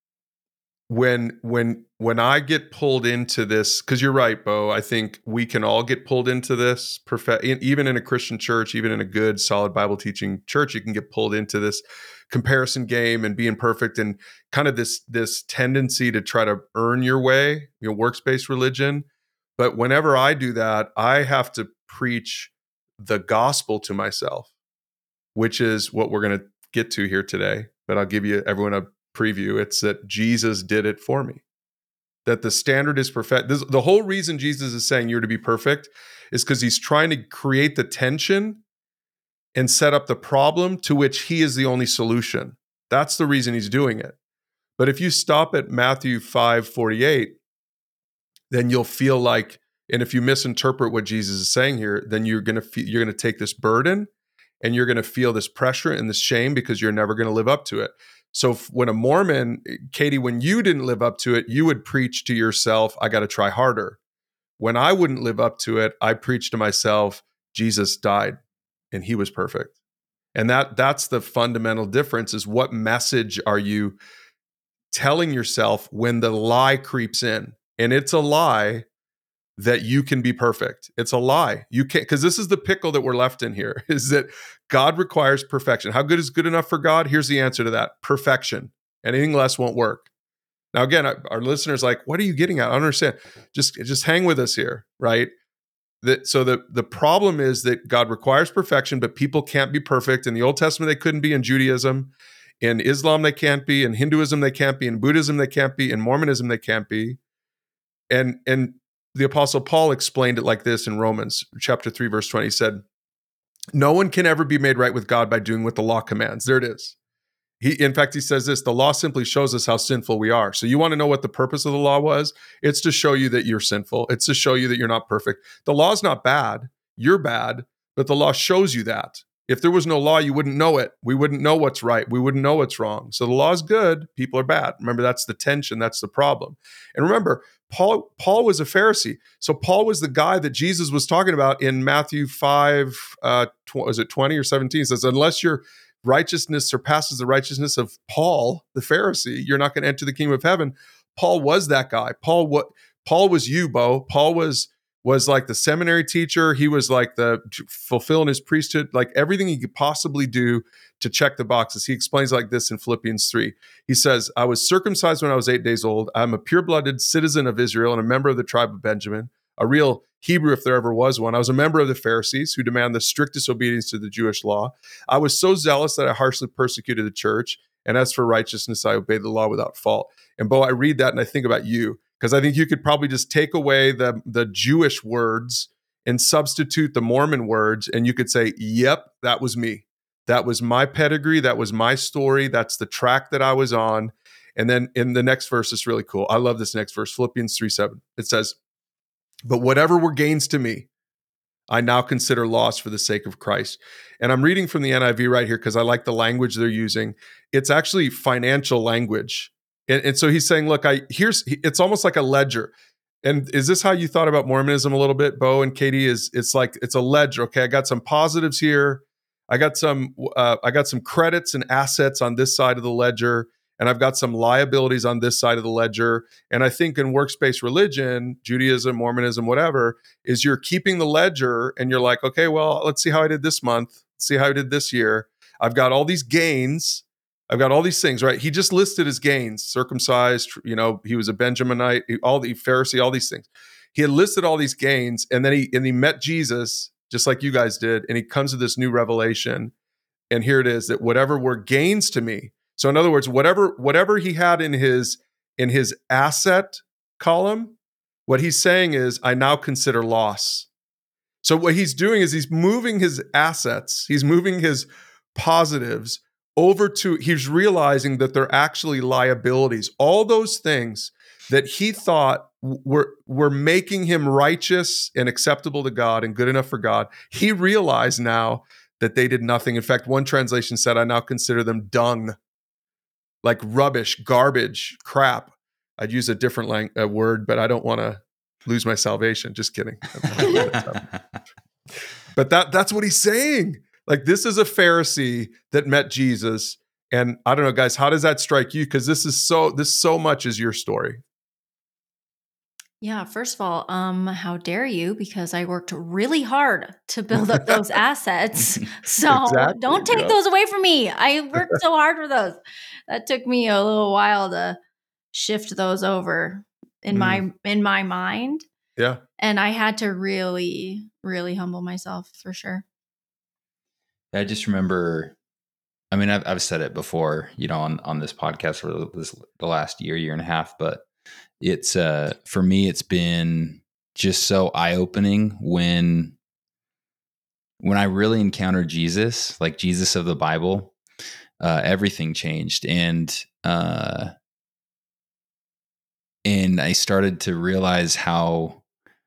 When when when I get pulled into this, because you're right, Bo, I think we can all get pulled into this. Perfect, even in a Christian church, even in a good, solid Bible teaching church, you can get pulled into this comparison game and being perfect, and kind of this this tendency to try to earn your way, you know, works-based religion. But whenever I do that, I have to preach the gospel to myself, which is what we're going to get to here today. But I'll give you everyone a preview. It's that Jesus did it for me. That the standard is perfect. This, the whole reason Jesus is saying you're to be perfect is because he's trying to create the tension and set up the problem to which he is the only solution. That's the reason he's doing it. But if you stop at Matthew five forty-eight, then you'll feel like, and if you misinterpret what Jesus is saying here, then you're going to fe- you're going to take this burden and you're going to feel this pressure and this shame because you're never going to live up to it. So when a Mormon, Katie, when you didn't live up to it, you would preach to yourself, I got to try harder. When I wouldn't live up to it, I preached to myself, Jesus died and he was perfect. And that that's the fundamental difference, is what message are you telling yourself when the lie creeps in? And it's a lie that you can be perfect. It's a lie. You can't, because this is the pickle that we're left in here, is that God requires perfection. How good is good enough for God? Here's the answer to that: perfection. Anything less won't work. Now, again, our listeners are like, what are you getting at? I don't understand. Just, just hang with us here, right? That, so the, the problem is that God requires perfection, but people can't be perfect. In the Old Testament, they couldn't be. In Judaism, in Islam, they can't be. In Hinduism, they can't be. In Buddhism, they can't be. In Mormonism, they can't be. And, and the Apostle Paul explained it like this in Romans chapter three, verse twenty. He said, no one can ever be made right with God by doing what the law commands. There it is. He, in fact, he says this: the law simply shows us how sinful we are. So you want to know what the purpose of the law was? It's to show you that you're sinful. It's to show you that you're not perfect. The law is not bad. You're bad, but the law shows you that. If there was no law, you wouldn't know it. We wouldn't know what's right. We wouldn't know what's wrong. So the law is good. People are bad. Remember, that's the tension. That's the problem. And remember, Paul, Paul was a Pharisee. So Paul was the guy that Jesus was talking about in Matthew five, uh, tw- was it twenty or seventeen? It says, unless your righteousness surpasses the righteousness of Paul, the Pharisee, you're not going to enter the kingdom of heaven. Paul was that guy. Paul, what? Paul was you, Bo. Paul was was like the seminary teacher. He was like the fulfilling his priesthood, like everything he could possibly do to check the boxes. He explains like this in Philippians three. He says, I was circumcised when I was eight days old. I'm a pure-blooded citizen of Israel and a member of the tribe of Benjamin, a real Hebrew if there ever was one. I was a member of the Pharisees who demand the strictest obedience to the Jewish law. I was so zealous that I harshly persecuted the church. And as for righteousness, I obeyed the law without fault. And Bo, I read that and I think about you, because I think you could probably just take away the, the Jewish words and substitute the Mormon words, and you could say, yep, that was me. That was my pedigree. That was my story. That's the track that I was on. And then in the next verse, it's really cool. I love this next verse, Philippians three seven. It says, but whatever were gains to me, I now consider loss for the sake of Christ. And I'm reading from the N I V right here because I like the language they're using. It's actually financial language. And, and so he's saying, look, I here's it's almost like a ledger. And is this how you thought about Mormonism a little bit, Bo and Katie? Is it's like it's a ledger. Okay, I got some positives here. I got some uh, I got some credits and assets on this side of the ledger, and I've got some liabilities on this side of the ledger. And I think in works-based religion, Judaism, Mormonism, whatever, is you're keeping the ledger and you're like, okay, well, let's see how I did this month. Let's see how I did this year. I've got all these gains. I've got all these things, right? He just listed his gains, circumcised, you know, he was a Benjaminite, all the Pharisee, all these things. He had listed all these gains, and then he and he met Jesus, just like you guys did, and he comes to this new revelation. And here it is, that whatever were gains to me. So in other words, whatever whatever he had in his in his asset column, what he's saying is, I now consider loss. So what he's doing is he's moving his assets, he's moving his positives over to, he's realizing that they're actually liabilities. All those things that he thought were, were making him righteous and acceptable to God and good enough for God, he realized now that they did nothing. In fact, one translation said, I now consider them dung, like rubbish, garbage, crap. I'd use a different lang- a word, but I don't want to lose my salvation. Just kidding. But that that's what he's saying. Like, this is a Pharisee that met Jesus. And I don't know, guys, how does that strike you? Because this is so, this so much is your story. Yeah, first of all, um, how dare you? Because I worked really hard to build up those assets. So Exactly, don't take yeah. those away from me. I worked so hard for those. That took me a little while to shift those over in Mm. my in my mind. Yeah. And I had to really, really humble myself for sure. I just remember, I mean, I've, I've said it before, you know, on, on this podcast for this, the last year, year and a half, but it's, uh, for me, it's been just so eye-opening when, when I really encountered Jesus, like Jesus of the Bible, uh, everything changed. And, uh, and I started to realize how,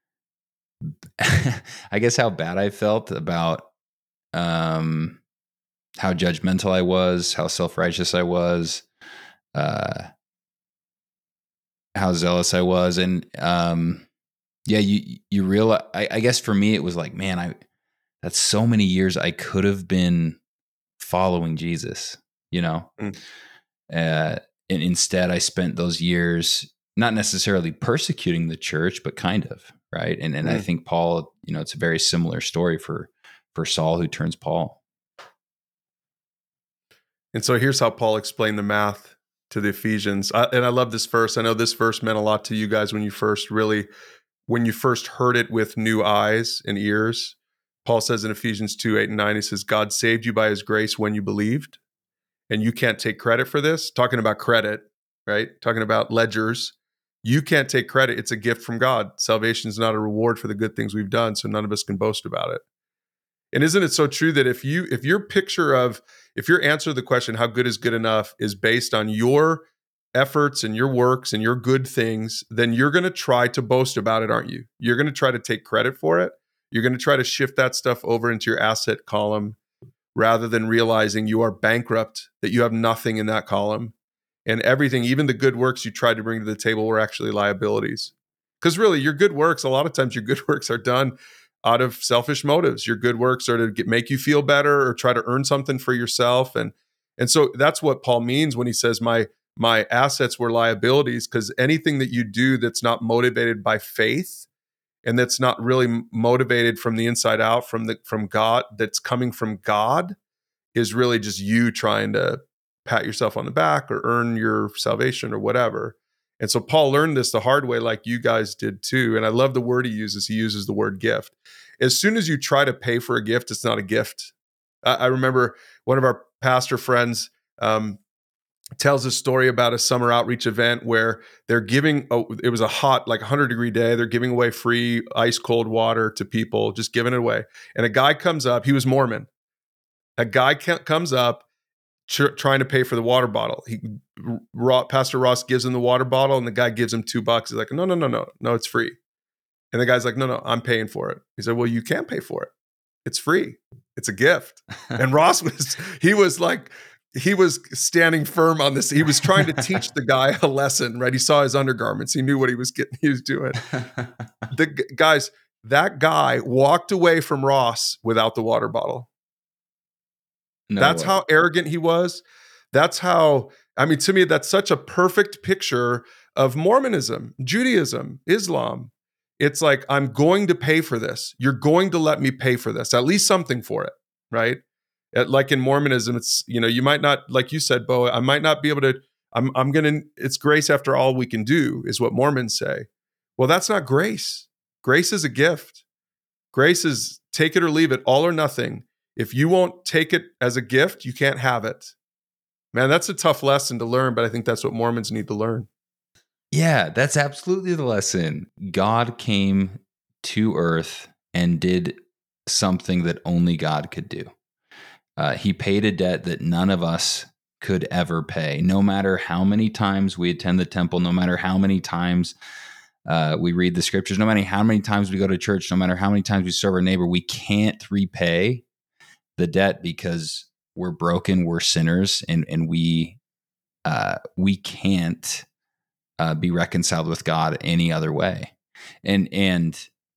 I guess how bad I felt about, um, how judgmental I was, how self-righteous I was, uh, how zealous I was. And, um, yeah, you, you realize, I, I guess for me, it was like, man, I, that's so many years I could have been following Jesus, you know? Mm. Uh, and instead I spent those years not necessarily persecuting the church, but kind of, right. And, and Mm. I think Paul, you know, it's a very similar story for, for Saul who turns Paul. And so here's how Paul explained the math to the Ephesians. I, and I love this verse. I know this verse meant a lot to you guys when you first really, when you first heard it with new eyes and ears. Paul says in Ephesians two, eight and nine, he says, God saved you by his grace when you believed. And you can't take credit for this. Talking about credit, right? Talking about ledgers. You can't take credit. It's a gift from God. Salvation is not a reward for the good things we've done, so none of us can boast about it. And isn't it so true that if you, if your picture of, if your answer to the question, how good is good enough, is based on your efforts and your works and your good things, then you're going to try to boast about it, aren't you? You're going to try to take credit for it. You're going to try to shift that stuff over into your asset column, rather than realizing you are bankrupt, that you have nothing in that column. And everything, even the good works you tried to bring to the table, were actually liabilities. Because really, your good works, a lot of times your good works are done out of selfish motives. Your good works are to get, make you feel better or try to earn something for yourself. And and so that's what Paul means when he says, my, my assets were liabilities, because anything that you do that's not motivated by faith and that's not really motivated from the inside out, from the from God, that's coming from God, is really just you trying to pat yourself on the back or earn your salvation or whatever. And so Paul learned this the hard way, like you guys did too. And I love the word he uses. He uses the word gift. As soon as you try to pay for a gift, it's not a gift. I, I remember one of our pastor friends um, tells a story about a summer outreach event where they're giving, oh, it was a hot, like one hundred degree day. They're giving away free ice cold water to people, just giving it away. And a guy comes up, he was Mormon. A guy comes up tr- trying to pay for the water bottle. He, Ra- Pastor Ross gives him the water bottle, and the guy gives him two bucks. He's like, no, no, no, no, no, it's free. And the guy's like, no, no, I'm paying for it. He said, well, you can't pay for it. It's free. It's a gift. And Ross was, he was like, he was standing firm on this. He was trying to teach the guy a lesson, right? He saw his undergarments. He knew what he was getting, he was doing. The g- guys, that guy walked away from Ross without the water bottle. No That's way. How arrogant he was. That's how, I mean, to me, that's such a perfect picture of Mormonism, Judaism, Islam. It's like, I'm going to pay for this. You're going to let me pay for this, at least something for it, right? Like in Mormonism, it's, you know, you might not, like you said, Bo, I might not be able to, I'm, I'm going to, it's grace after all we can do, is what Mormons say. Well, that's not grace. Grace is a gift. Grace is take it or leave it, all or nothing. If you won't take it as a gift, you can't have it. Man, that's a tough lesson to learn, but I think that's what Mormons need to learn. Yeah, that's absolutely the lesson. God came to earth and did something that only God could do. Uh, he paid a debt that none of us could ever pay. No matter how many times we attend the temple, no matter how many times uh, we read the scriptures, no matter how many times we go to church, no matter how many times we serve our neighbor, we can't repay the debt because we're broken, we're sinners, and and we uh, we can't uh, be reconciled with God any other way. And and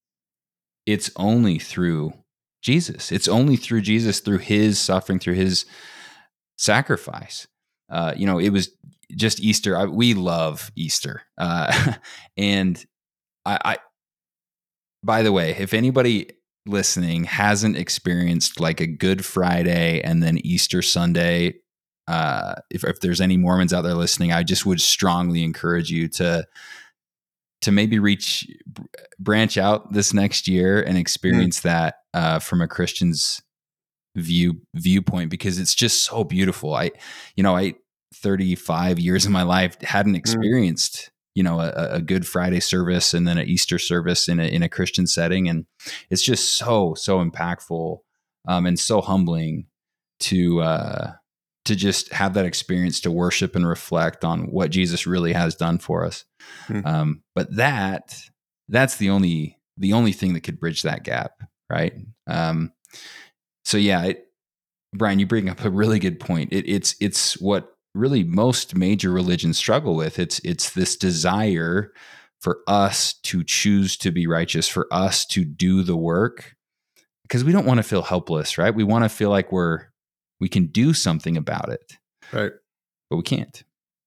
it's only through Jesus. It's only through Jesus, through his suffering, through his sacrifice. Uh, you know, it was just Easter. I, we love Easter. Uh, and I, I, by the way, if anybody listening hasn't experienced like a Good Friday and then Easter Sunday, uh, if, if there's any Mormons out there listening, I just would strongly encourage you to to maybe reach, branch out this next year and experience mm. that uh, from a Christian's view viewpoint, because it's just so beautiful. I, you know, I thirty-five years of my life hadn't experienced, mm. you know, a, a Good Friday service and then an Easter service in a in a Christian setting, and it's just so so impactful um, and so humbling to uh, to just have that experience, to worship and reflect on what Jesus really has done for us. Mm. Um, but that that's the only the only thing that could bridge that gap, right? Um, so yeah, it, Brian, you bring up a really good point. It, it's it's what really most major religions struggle with. It's it's this desire for us to choose to be righteous, for us to do the work, because we don't want to feel helpless, right? We want to feel like we're we can do something about it, right? But we can't.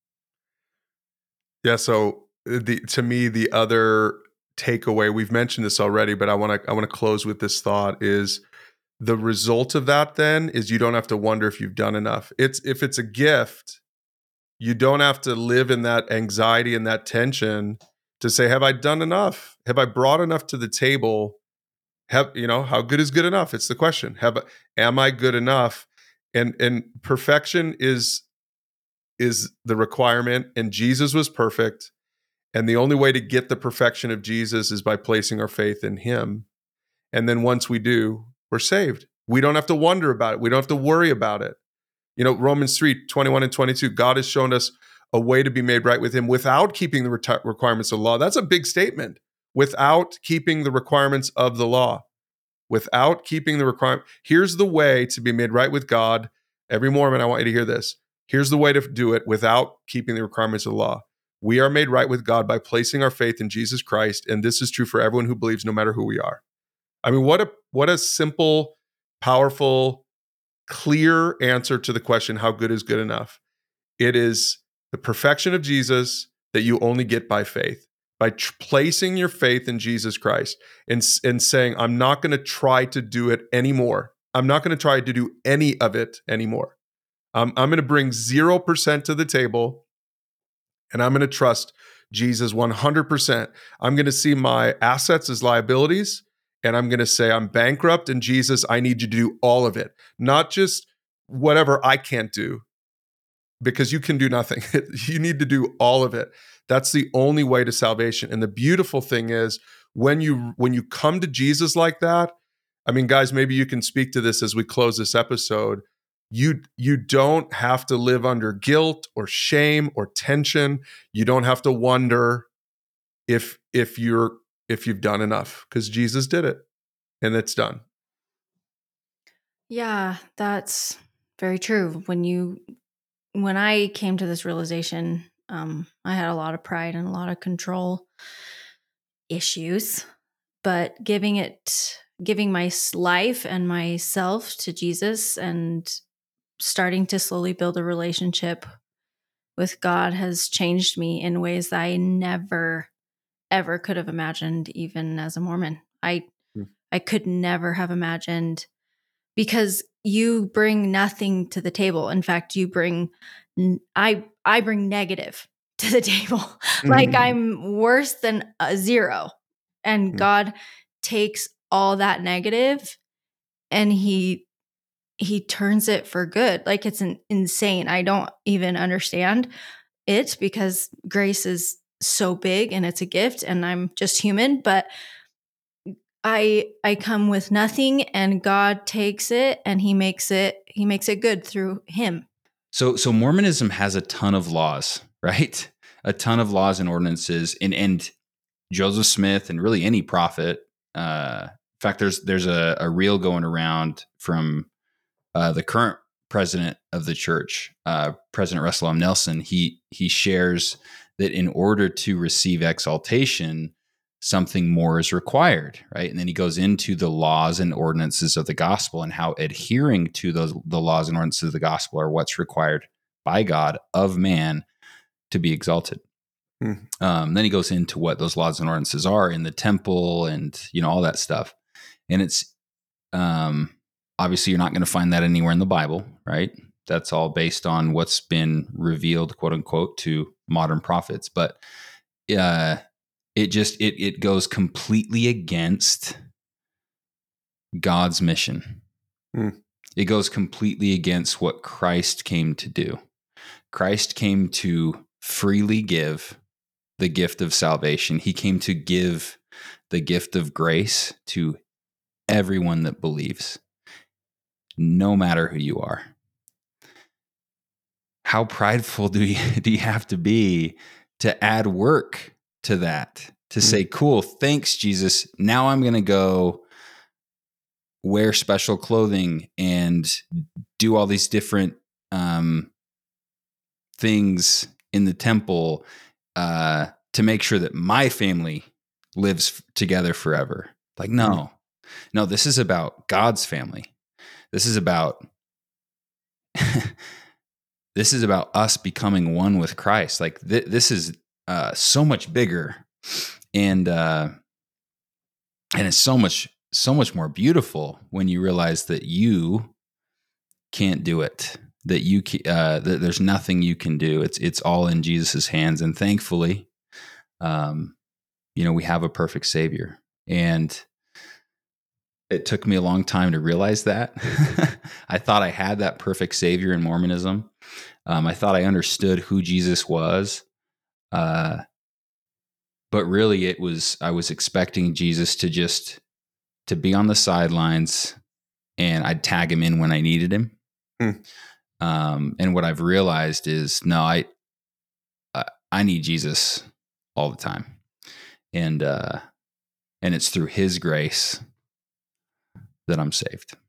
Yeah. So the to me, the other takeaway, we've mentioned this already, but I want to I want to close with this thought is, the result of that then is you don't have to wonder if you've done enough. It's if it's a gift, you don't have to live in that anxiety and that tension to say, have I done enough? Have I brought enough to the table? Have, you know, how good is good enough? It's the question. Have, am I good enough? And and perfection is is the requirement, and Jesus was perfect. And the only way to get the perfection of Jesus is by placing our faith in him. And then once we do, we're saved. We don't have to wonder about it. We don't have to worry about it. You know, Romans three, twenty-one and twenty-two, God has shown us a way to be made right with him without keeping the re- requirements of the law. That's a big statement. Without keeping the requirements of the law. without keeping the requirement. Here's the way to be made right with God. Every Mormon, I want you to hear this. Here's the way to do it without keeping the requirements of the law. We are made right with God by placing our faith in Jesus Christ, and this is true for everyone who believes, no matter who we are. I mean, what a what a simple, powerful, clear answer to the question, how good is good enough? It is the perfection of Jesus that you only get by faith, by tr- placing your faith in Jesus Christ and, and saying, I'm not going to try to do it anymore. I'm not going to try to do any of it anymore. Um, I'm going to bring zero percent to the table, and I'm going to trust Jesus one hundred percent. I'm going to see my assets as liabilities, and I'm going to say, I'm bankrupt, and Jesus, I need you to do all of it, not just whatever I can't do, because you can do nothing. You need to do all of it. That's the only way to salvation. And the beautiful thing is, when you when you come to Jesus like that, I mean, guys, maybe you can speak to this as we close this episode. You you don't have to live under guilt or shame or tension. You don't have to wonder if if you're if you've done enough, because Jesus did it, and it's done. Yeah, that's very true. When you when I came to this realization, um, I had a lot of pride and a lot of control issues, but giving it, giving my s- life and myself to Jesus and starting to slowly build a relationship with God has changed me in ways that I never, ever could have imagined, even as a Mormon. I, Mm. I could never have imagined, because you bring nothing to the table. In fact, you bring, n- I, I bring negative to the table. Like I'm worse than a zero. And Mm. God takes all that negative and he, he turns it for good. Like it's an insane. I don't even understand it because grace is so big and it's a gift and I'm just human, but I I come with nothing and God takes it and he makes it he makes it good through him. So, so Mormonism has a ton of laws, right? A ton of laws and ordinances, and and Joseph Smith and really any prophet. Uh, in fact, there's there's a, a reel going around from uh, the current president of the church, uh, President Russell M. Nelson. He he shares that in order to receive exaltation, something more is required, right? And then he goes into the laws and ordinances of the gospel and how adhering to those the laws and ordinances of the gospel are what's required by God of man to be exalted. Hmm. Um, then he goes into what those laws and ordinances are in the temple and, you know, all that stuff. And it's um, obviously you're not going to find that anywhere in the Bible, right? That's all based on what's been revealed, quote unquote, to modern prophets. But uh, it just it it goes completely against God's mission. Hmm. It goes completely against what Christ came to do. Christ came to freely give the gift of salvation. He came to give the gift of grace to everyone that believes, no matter who you are. How prideful do you, do you have to be to add work to that? To say, cool, thanks, Jesus. Now I'm going to go wear special clothing and do all these different um, things in the temple uh, to make sure that my family lives f- together forever. Like, no, Mm. no, this is about God's family. This is about this is about us becoming one with Christ. Like th- this is uh, so much bigger, and uh, and it's so much so much more beautiful when you realize that you can't do it. That you ca- uh, that there's nothing you can do. It's it's all in Jesus's hands, and thankfully, um, you know, we have a perfect Savior, and it took me a long time to realize that. I thought I had that perfect Savior in Mormonism. Um, I thought I understood who Jesus was, uh, but really, it was I was expecting Jesus to just to be on the sidelines, and I'd tag him in when I needed him. Hmm. Um, and what I've realized is, no, I I, I need Jesus all the time, and uh, and it's through His grace that I'm saved.